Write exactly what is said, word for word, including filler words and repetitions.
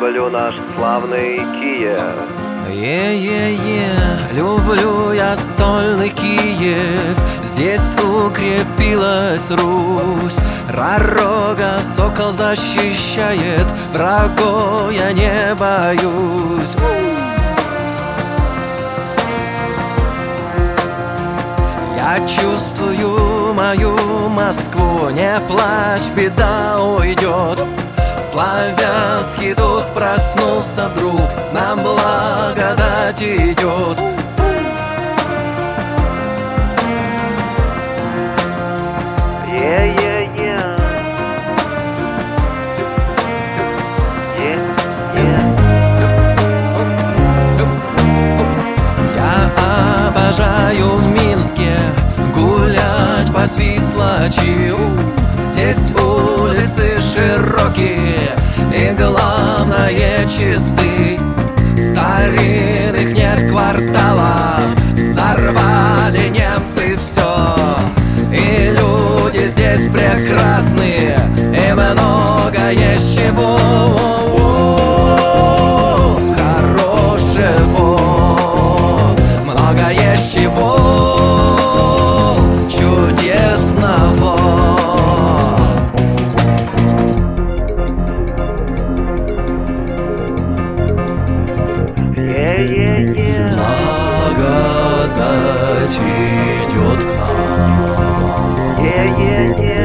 люблю наш славный Киев. Е-е-е, люблю я стольный Киев. Здесь укрепилась Русь. Ророга сокол защищает, врагов я не боюсь. Я чувствую мою Москву, не плачь, беда уйдет. Славянский дух проснулся вдруг, нам благодать идет. Е-е-е. Я обожаю в Минске гулять по Свислочи. Здесь улицы широкие и, главное, чисты. Старинных нет кварталов, взорвали немцы все. И люди здесь прекрасные, и много есть чего хорошего. Много есть чего чудесного. Благодать идет к нам.